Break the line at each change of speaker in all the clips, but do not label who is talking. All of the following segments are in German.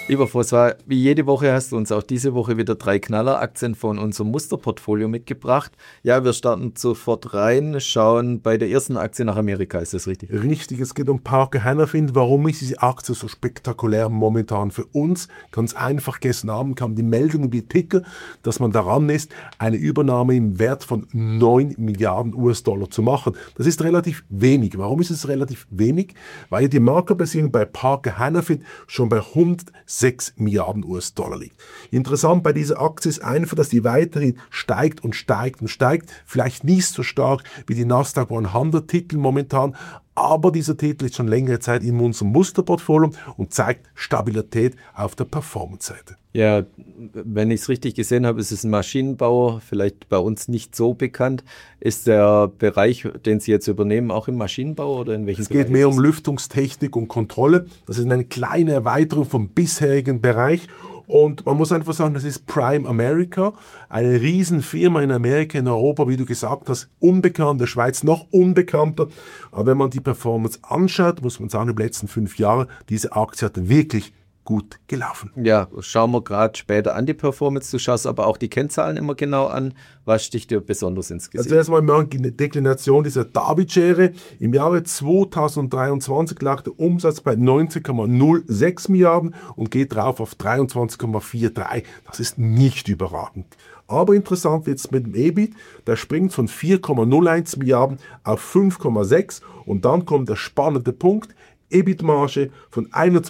Lieber François, wie jede Woche hast du uns auch diese Woche wieder 3 Knalleraktien von unserem Musterportfolio mitgebracht. Ja, wir starten sofort rein, schauen bei der ersten Aktie nach Amerika, ist das richtig?
Richtig, es geht um Parker Hannifin. Warum ist diese Aktie so spektakulär momentan für uns? Ganz einfach, gestern Abend kam die Meldung wie Ticker, dass man daran ist, eine Übernahme im Wert von 9 Milliarden US-Dollar zu machen. Das ist relativ wenig. Warum ist es relativ wenig? Weil die Marktbasierung bei Parker Hannifin schon bei 106 Milliarden US-Dollar liegt. Interessant bei dieser Aktie ist einfach, dass die weiterhin steigt und steigt und steigt. Vielleicht nicht so stark wie die Nasdaq 100-Titel momentan, aber dieser Titel ist schon längere Zeit in unserem Musterportfolio und zeigt Stabilität auf der Performance-Seite.
Ja, wenn ich es richtig gesehen habe, ist es ein Maschinenbauer, vielleicht bei uns nicht so bekannt. Ist der Bereich, den Sie jetzt übernehmen, auch im Maschinenbau oder in welchem Bereich?
Es geht mehr um Lüftungstechnik und Kontrolle. Das ist eine kleine Erweiterung vom bisherigen Bereich. Und man muss einfach sagen, das ist Prime America, eine Riesenfirma in Amerika, in Europa, wie du gesagt hast, unbekannt, in der Schweiz noch unbekannter. Aber wenn man die Performance anschaut, muss man sagen, in den letzten 5 Jahren, diese Aktie hat wirklich gut gelaufen.
Ja, schauen wir gerade später an die Performance. Du schaust aber auch die Kennzahlen immer genau an. Was sticht dir besonders ins Gesicht?
Also erstmal die Deklination dieser David-Schere. Im Jahre 2023 lag der Umsatz bei 19,06 Milliarden und geht drauf auf 23,43. Das ist nicht überragend. Aber interessant wird es mit dem EBIT, der springt von 4,01 Milliarden auf 5,6 und dann kommt der spannende Punkt, EBIT-Marge von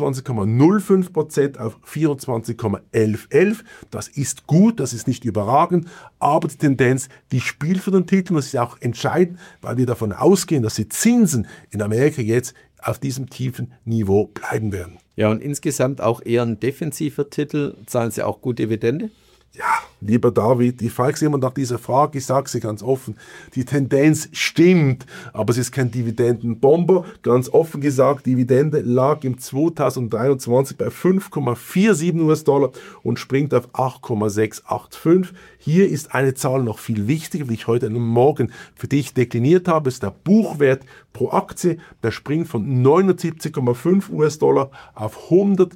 21,05% auf 24,11. Das ist gut, das ist nicht überragend, aber die Tendenz, die spielt für den Titel. Das ist auch entscheidend, weil wir davon ausgehen, dass die Zinsen in Amerika jetzt auf diesem tiefen Niveau bleiben werden.
Ja, und insgesamt auch eher ein defensiver Titel. Zahlen Sie auch gut Dividende?
Ja, lieber David, ich frage Sie immer nach dieser Frage, ich sage sie ganz offen, die Tendenz stimmt, aber es ist kein Dividendenbomber. Ganz offen gesagt, Dividende lag im 2023 bei 5,47 US-Dollar und springt auf 8,685. Hier ist eine Zahl noch viel wichtiger, die ich heute und morgen für dich dekliniert habe, ist der Buchwert pro Aktie, der springt von 79,5 US-Dollar auf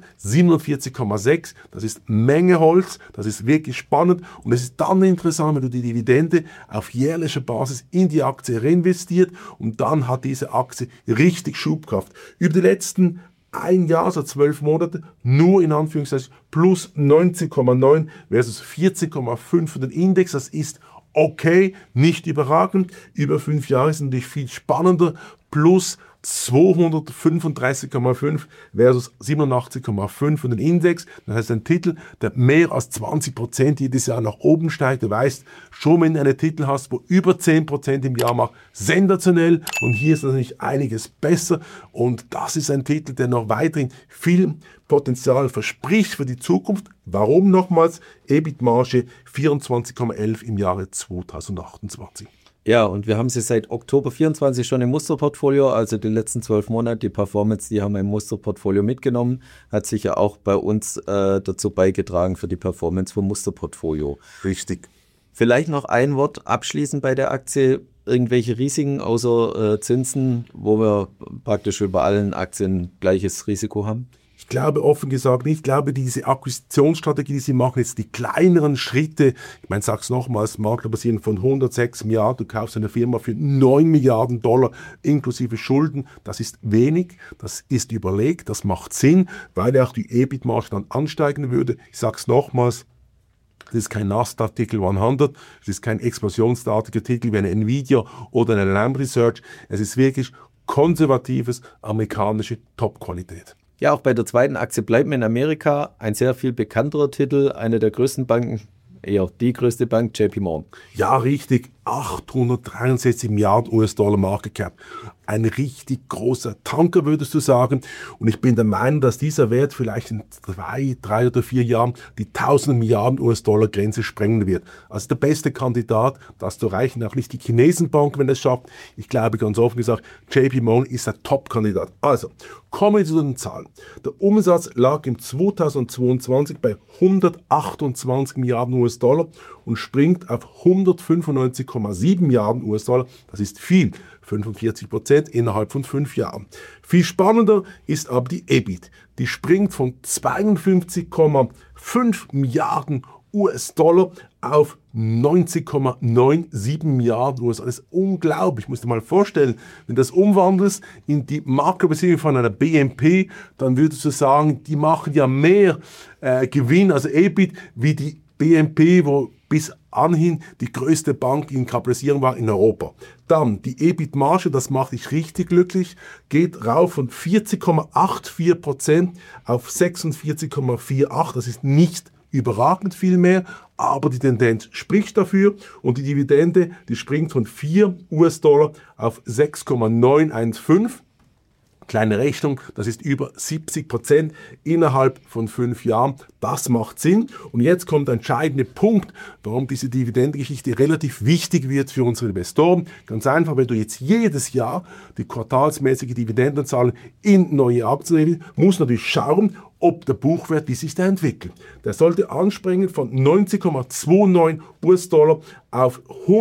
147,6. Das ist Menge Holz, das ist wirklich spannend und es ist dann interessant, wenn du die Dividende auf jährlicher Basis in die Aktie reinvestiert und dann hat diese Aktie richtig Schubkraft. Über die letzten ein Jahr, also 12 Monate, nur in Anführungszeichen plus 19,9 versus 14,5 für den Index. Das ist okay, nicht überragend. Über 5 Jahre ist natürlich viel spannender. Plus 235,5 versus 87,5 für den Index. Das heißt, ein Titel, der mehr als 20% jedes Jahr nach oben steigt. Du weißt, schon wenn du einen Titel hast, wo über 10% im Jahr macht, sensationell. Und hier ist natürlich einiges besser. Und das ist ein Titel, der noch weiterhin viel Potenzial verspricht für die Zukunft. Warum nochmals? EBIT-Marge 24,11 im Jahre 2028.
Ja, und wir haben sie seit Oktober 24 schon im Musterportfolio, also die letzten 12 Monate, die Performance, die haben wir im Musterportfolio mitgenommen, hat sicher auch bei uns dazu beigetragen für die Performance vom Musterportfolio.
Richtig.
Vielleicht noch ein Wort abschließend bei der Aktie, irgendwelche Risiken außer Zinsen, wo wir praktisch über allen Aktien gleiches Risiko haben?
Ich glaube offen gesagt nicht. Ich glaube, diese Akquisitionsstrategie, die sie machen, jetzt die kleineren Schritte, ich meine, sag's nochmals, Maklerbasierung von 106 Milliarden, du kaufst eine Firma für 9 Milliarden Dollar inklusive Schulden, das ist wenig, das ist überlegt, das macht Sinn, weil auch die EBIT-Marge dann ansteigen würde. Ich sag's nochmals, das ist kein Nasdaq-Titel 100, es ist kein explosionsartiger Titel wie eine Nvidia oder eine Lam Research, es ist wirklich konservatives, amerikanische Top-Qualität.
Ja, auch bei der zweiten Aktie bleiben wir in Amerika. Ein sehr viel bekannterer Titel, eine der größten Banken, eher die größte Bank, JP Morgan.
Ja, richtig. 863 Milliarden US-Dollar Market Cap. Ein richtig großer Tanker, würdest du sagen. Und ich bin der Meinung, dass dieser Wert vielleicht in 3 oder 4 Jahren die 1000 Milliarden US-Dollar Grenze sprengen wird. Also der beste Kandidat, das zu erreichen, auch nicht die Chinesenbank, wenn es schafft. Ich glaube, ganz offen gesagt, JP Morgan ist der Top-Kandidat. Also, kommen wir zu den Zahlen. Der Umsatz lag im 2022 bei 128 Milliarden US-Dollar und springt auf 195,7 Milliarden US-Dollar. Das ist viel. 45% innerhalb von 5 Jahren. Viel spannender ist aber die EBIT. Die springt von 52,5 Milliarden US-Dollar auf 90,97 Milliarden US-Dollar. Das ist unglaublich. Ich muss dir mal vorstellen, wenn du das umwandelst in die Marktbeziehung von einer BNP, dann würdest du sagen, die machen ja mehr Gewinn, also EBIT, wie die BNP, wo bis anhin die größte Bank in Kapitalisierung war in Europa. Dann die EBIT-Marge, das macht dich richtig glücklich, geht rauf von 40,84% auf 46,48%. Das ist nicht überragend viel mehr, aber die Tendenz spricht dafür und die Dividende, die springt von 4 US-Dollar auf 6,915. Kleine Rechnung, das ist über 70% innerhalb von 5 Jahren. Das macht Sinn. Und jetzt kommt der entscheidende Punkt, warum diese Dividendengeschichte relativ wichtig wird für unsere Investoren. Ganz einfach, wenn du jetzt jedes Jahr die quartalsmäßige Dividendenzahlung in neue Aktien willst, musst du natürlich schauen, ob der Buchwert, wie sich der entwickelt. Der sollte anspringen von 90,29 US-Dollar auf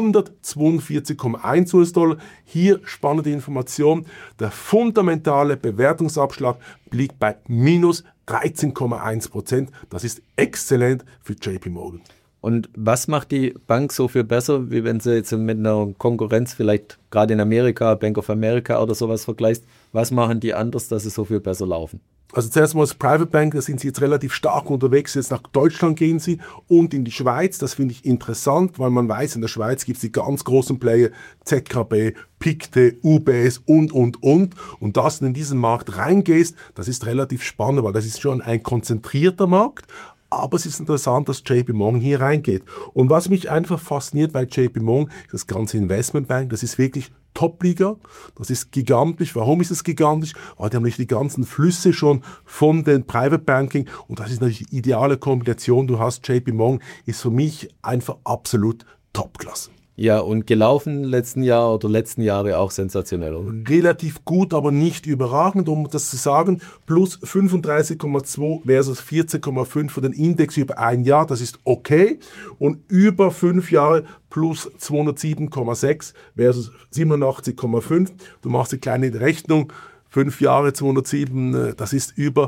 142,1 US-Dollar. Hier spannende Information. Der fundamentale Bewertungsabschlag liegt bei minus 13,1%. Das ist exzellent für JP Morgan.
Und was macht die Bank so viel besser, wie wenn sie jetzt mit einer Konkurrenz vielleicht gerade in Amerika, Bank of America oder sowas vergleichst? Was machen die anders, dass sie so viel besser laufen?
Also zuerst mal als Private Bank, da sind sie jetzt relativ stark unterwegs. Jetzt nach Deutschland gehen sie und in die Schweiz. Das finde ich interessant, weil man weiß, in der Schweiz gibt es die ganz großen Player, ZKB, Pictet, UBS und. Und dass du in diesen Markt reingehst, das ist relativ spannend, weil das ist schon ein konzentrierter Markt. Aber es ist interessant, dass JP Morgan hier reingeht. Und was mich einfach fasziniert bei JP Morgan, ist das ganze Investmentbank. Das ist wirklich Top-Liga. Das ist gigantisch. Warum ist es gigantisch? Weil die haben nicht die ganzen Flüsse schon von den Private Banking. Und das ist natürlich die ideale Kombination. Du hast JP Morgan, ist für mich einfach absolut Top-Klasse.
Ja, und gelaufen letzten Jahre auch sensationell, oder?
Relativ gut, aber nicht überragend, um das zu sagen. Plus 35,2 versus 14,5 für den Index über ein Jahr, das ist okay. Und über 5 Jahre plus 207,6 versus 87,5. Du machst eine kleine Rechnung. 5 Jahre 207, das ist über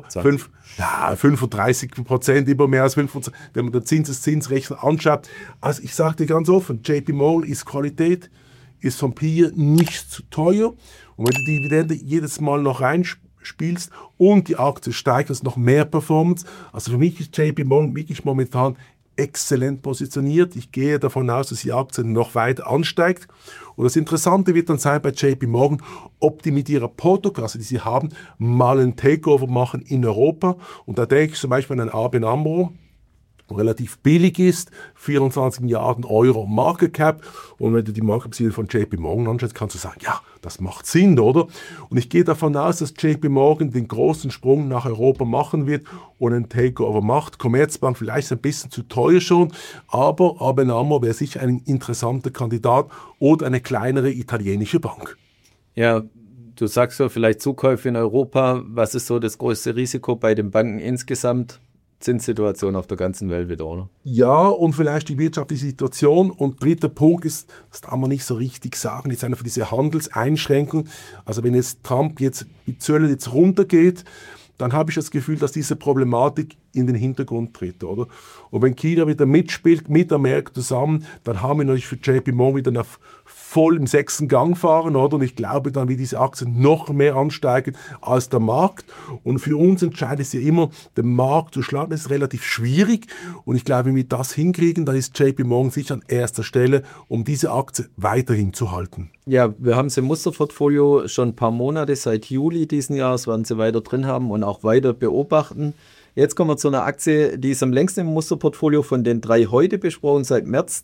35%, über mehr als 5%, wenn man den Zinseszinsrechner anschaut. Also ich sage dir ganz offen, JP Morgan ist Qualität, ist vom PE nicht zu teuer. Und wenn du die Dividende jedes Mal noch reinspielst und die Aktie steigt, hast du noch mehr Performance. Also für mich ist JP Morgan wirklich momentan exzellent positioniert. Ich gehe davon aus, dass die Aktie noch weiter ansteigt. Und das Interessante wird dann sein bei JP Morgan, ob die mit ihrer Portokasse, die sie haben, mal einen Takeover machen in Europa. Und da denke ich zum Beispiel an einen ABN AMRO, relativ billig ist, 24 Milliarden Euro Market Cap. Und wenn du die Market Cap von JP Morgan anschaust, kannst du sagen, ja, das macht Sinn, oder? Und ich gehe davon aus, dass JP Morgan den großen Sprung nach Europa machen wird und einen Takeover macht. Commerzbank vielleicht ein bisschen zu teuer schon, aber ABN AMRO wäre sicher ein interessanter Kandidat oder eine kleinere italienische Bank.
Ja, du sagst ja vielleicht Zukäufe in Europa. Was ist so das größte Risiko bei den Banken insgesamt? Zinssituation auf der ganzen Welt wieder, oder?
Ja, und vielleicht die wirtschaftliche Situation. Und dritter Punkt ist, das darf man nicht so richtig sagen, ist einfach diese Handelseinschränkung. Also wenn jetzt Trump jetzt die Zölle jetzt runtergeht, dann habe ich das Gefühl, dass diese Problematik in den Hintergrund tritt, oder? Und wenn China wieder mitspielt, mit Amerika zusammen, dann haben wir natürlich für JP Morgan wieder eine voll im 6. Gang fahren, oder? Und ich glaube dann, wie diese Aktien noch mehr ansteigen als der Markt. Und für uns entscheidet es ja immer, den Markt zu schlagen. Das ist relativ schwierig. Und ich glaube, wenn wir das hinkriegen, dann ist JP Morgan sicher an erster Stelle, um diese Aktie weiterhin zu halten.
Ja, wir haben sie im Musterportfolio schon ein paar Monate, seit Juli diesen Jahres werden sie weiter drin haben und auch weiter beobachten. Jetzt kommen wir zu einer Aktie, die ist am längsten im Musterportfolio von den 3 heute besprochen, seit März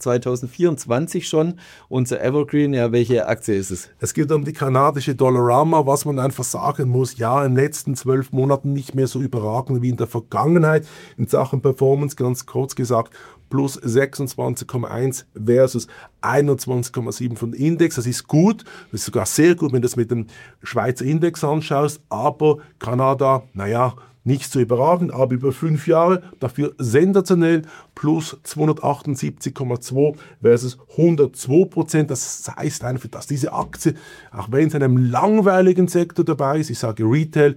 2024 schon. Unser Evergreen, ja, welche Aktie ist es?
Es geht um die kanadische Dollarama, was man einfach sagen muss, ja, in den letzten 12 Monaten nicht mehr so überragend wie in der Vergangenheit. In Sachen Performance, ganz kurz gesagt, plus 26,1 versus 21,7 von Index. Das ist gut, das ist sogar sehr gut, wenn du das mit dem Schweizer Index anschaust, aber Kanada, naja, nicht so überragend, aber über 5 Jahre dafür sensationell, plus 278,2 versus 102%. Das heißt einfach, dass diese Aktie, auch wenn es in einem langweiligen Sektor dabei ist, ich sage Retail,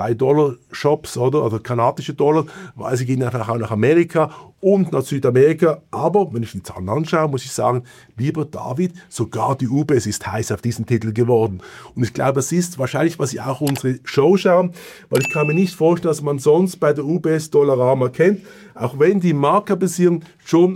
$2 oder kanadische Dollar, weil sie gehen einfach auch nach Amerika und nach Südamerika. Aber wenn ich die Zahlen anschaue, muss ich sagen, lieber David, sogar die UBS ist heiß auf diesen Titel geworden. Und ich glaube, das ist wahrscheinlich, was Sie auch unsere Show schauen, weil ich kann mir nicht vorstellen, dass man sonst bei der UBS Dollarama kennt, auch wenn die Marktkapitalisierung schon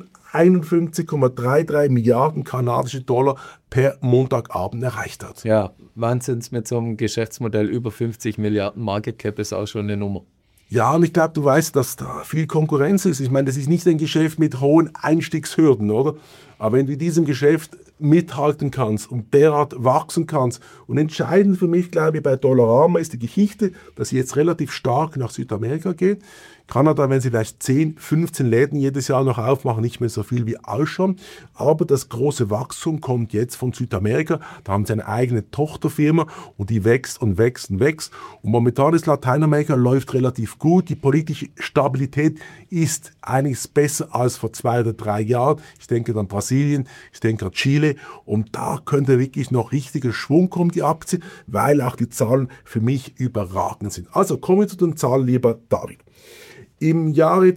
51,33 Milliarden kanadische Dollar per Montagabend erreicht hat.
Ja, Wahnsinns mit so einem Geschäftsmodell über 50 Milliarden Market Cap ist auch schon eine Nummer.
Ja, und ich glaube, du weißt, dass da viel Konkurrenz ist. Ich meine, das ist nicht ein Geschäft mit hohen Einstiegshürden, oder? Aber wenn du in diesem Geschäft mithalten kannst und derart wachsen kannst, und entscheidend für mich, glaube ich, bei Dollarama ist die Geschichte, dass sie jetzt relativ stark nach Südamerika geht. Kanada, wenn sie vielleicht 10, 15 Läden jedes Jahr noch aufmachen, nicht mehr so viel wie ausschauen. Aber das große Wachstum kommt jetzt von Südamerika. Da haben sie eine eigene Tochterfirma und die wächst und wächst und wächst. Und momentan ist Lateinamerika läuft relativ gut. Die politische Stabilität ist einiges besser als vor 2 oder 3 Jahren. Ich denke an Brasilien, ich denke an Chile. Und da könnte wirklich noch richtiger Schwung kommen, die Aktie, weil auch die Zahlen für mich überragend sind. Also kommen wir zu den Zahlen, lieber David. Im Jahre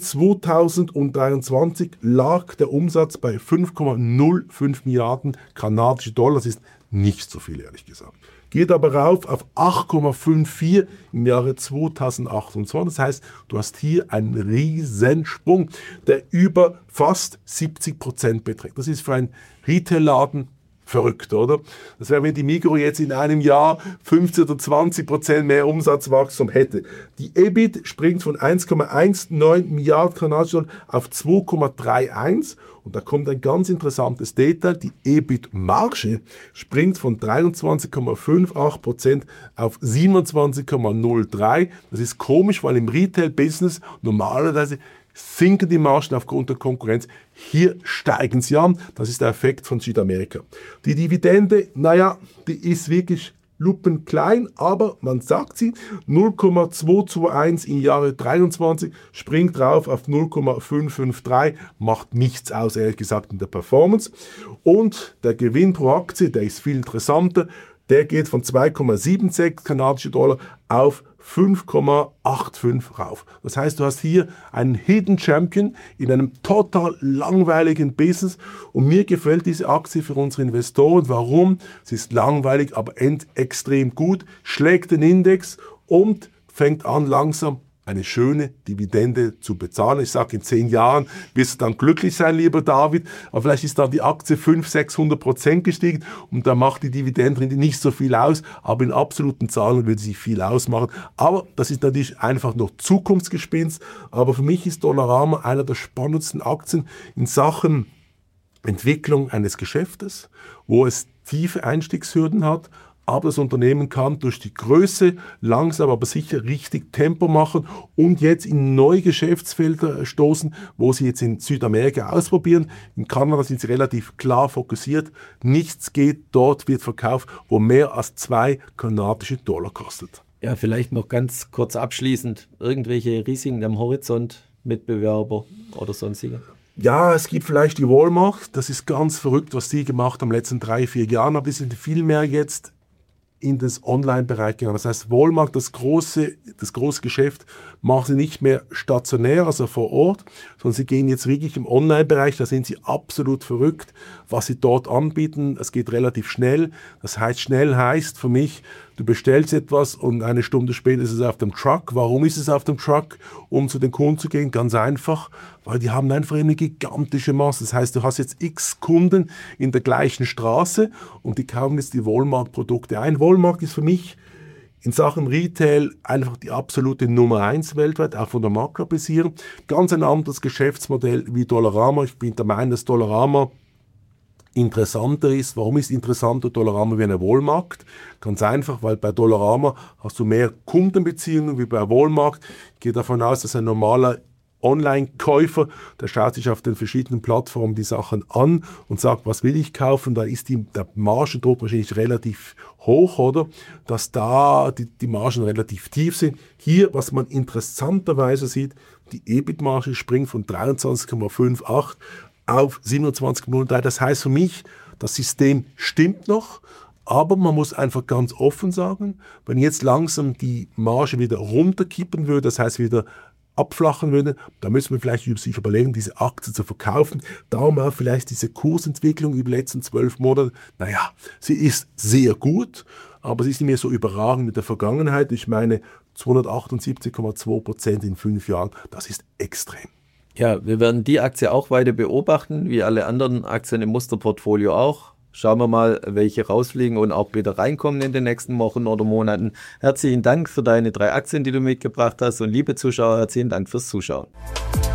2023 lag der Umsatz bei 5,05 Milliarden kanadische Dollar. Das ist nicht so viel, ehrlich gesagt. Geht aber rauf auf 8,54 im Jahre 2028. Das heißt, du hast hier einen Riesensprung, der über fast 70% beträgt. Das ist für einen Retail-Laden verrückt, oder? Das wäre, wenn die Migros jetzt in einem Jahr 15 oder 20% mehr Umsatzwachstum hätte. Die EBIT springt von 1,19 Milliarden kanadische Dollar auf 2,31 und da kommt ein ganz interessantes Detail. Die EBIT-Marge springt von 23,58% auf 27,03%. Das ist komisch, weil im Retail-Business normalerweise sinken die Margen aufgrund der Konkurrenz. Hier steigen sie an. Das ist der Effekt von Südamerika. Die Dividende, die ist wirklich lupenklein, aber man sagt sie, 0,221 im Jahre 23, springt drauf auf 0,553, macht nichts aus, ehrlich gesagt, in der Performance. Und der Gewinn pro Aktie, der ist viel interessanter, der geht von 2,76 kanadische Dollar auf 5,85 rauf. Das heißt, du hast hier einen Hidden Champion in einem total langweiligen Business und mir gefällt diese Aktie für unsere Investoren. Warum? Sie ist langweilig, aber extrem gut, schlägt den Index und fängt an langsam eine schöne Dividende zu bezahlen. Ich sage, in 10 Jahren wirst du dann glücklich sein, lieber David, aber vielleicht ist dann die Aktie 500-600% gestiegen und da macht die Dividende nicht so viel aus, aber in absoluten Zahlen würde sie viel ausmachen. Aber das ist natürlich einfach noch Zukunftsgespinst, aber für mich ist Dollarama einer der spannendsten Aktien in Sachen Entwicklung eines Geschäftes, wo es tiefe Einstiegshürden hat, aber das Unternehmen kann durch die Größe langsam, aber sicher richtig Tempo machen und jetzt in neue Geschäftsfelder stoßen, wo sie jetzt in Südamerika ausprobieren. In Kanada sind sie relativ klar fokussiert. Nichts geht, dort wird verkauft, wo mehr als 2 kanadische Dollar kostet.
Ja, vielleicht noch ganz kurz abschließend. Irgendwelche Risiken am Horizont, Mitbewerber oder sonstige?
Ja, es gibt vielleicht die Walmart. Das ist ganz verrückt, was die gemacht haben in den letzten 3-4 Jahren. Aber die sind viel mehr jetzt in das Online-Bereich gegangen. Das heißt, Walmart, das große Geschäft, machen sie nicht mehr stationär, also vor Ort, sondern sie gehen jetzt wirklich im Online-Bereich. Da sind sie absolut verrückt, was sie dort anbieten. Es geht relativ schnell. Das heißt, schnell heißt für mich, du bestellst etwas und eine Stunde später ist es auf dem Truck. Warum ist es auf dem Truck? Um zu den Kunden zu gehen? Ganz einfach, weil die haben einfach eine gigantische Masse. Das heißt, du hast jetzt x Kunden in der gleichen Straße und die kaufen jetzt die Walmart-Produkte ein. Walmart ist für mich in Sachen Retail einfach die absolute Nummer 1 weltweit, auch von der Marktkapitalisierung. Ganz ein anderes Geschäftsmodell wie Dollarama. Ich bin der Meinung, dass Dollarama interessanter ist. Warum ist interessanter Dollarama wie eine Walmart? Ganz einfach, weil bei Dollarama hast du mehr Kundenbeziehungen wie bei Walmart. Ich gehe davon aus, dass ein normaler Online-Käufer, der schaut sich auf den verschiedenen Plattformen die Sachen an und sagt, was will ich kaufen, da ist der Margendruck wahrscheinlich relativ hoch, oder? Dass da die Margen relativ tief sind. Hier, was man interessanterweise sieht, die EBIT-Marge springt von 23,58 auf 27,03. Das heißt für mich, das System stimmt noch, aber man muss einfach ganz offen sagen, wenn jetzt langsam die Marge wieder runterkippen würde, das heißt wieder abflachen würde, dann müssen wir vielleicht sich überlegen, diese Aktie zu verkaufen. Darum auch vielleicht diese Kursentwicklung über die letzten 12 Monate. Naja, sie ist sehr gut, aber sie ist nicht mehr so überragend mit der Vergangenheit. Ich meine, 278,2% in 5 Jahren, das ist extrem.
Ja, wir werden die Aktie auch weiter beobachten, wie alle anderen Aktien im Musterportfolio auch. Schauen wir mal, welche rausfliegen und auch wieder reinkommen in den nächsten Wochen oder Monaten. Herzlichen Dank für deine 3 Aktien, die du mitgebracht hast. Und liebe Zuschauer, herzlichen Dank fürs Zuschauen.